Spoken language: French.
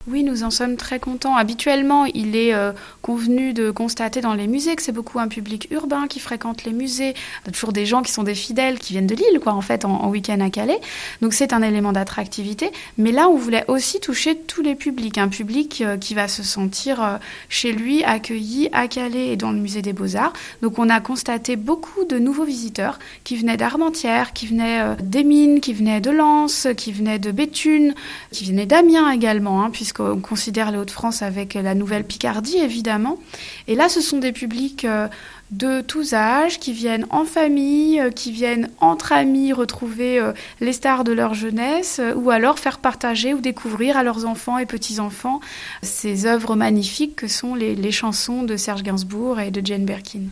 Oui, nous en sommes très contents. Habituellement, il est convenu de constater dans les musées que c'est beaucoup un public urbain qui fréquente les musées. Il y a toujours des gens qui sont des fidèles, qui viennent de Lille, quoi, en fait, en week-end à Calais. Donc c'est un élément d'attractivité. Mais là, on voulait aussi toucher tous les publics. Un public qui va se sentir chez lui, accueilli à Calais et dans le musée des Beaux-Arts. Donc on a constaté beaucoup de nouveaux visiteurs qui venaient d'Armentières, qui venaient d'Émines, qui venaient de Lens, qui venaient de Béthune, qui venaient d'Amiens également, puisqu'on considère les Hauts-de-France avec la nouvelle Picardie, évidemment. Et là, ce sont des publics de tous âges qui viennent en famille, qui viennent entre amis retrouver les stars de leur jeunesse ou alors faire partager ou découvrir à leurs enfants et petits-enfants ces œuvres magnifiques que sont les chansons de Serge Gainsbourg et de Jane Birkin.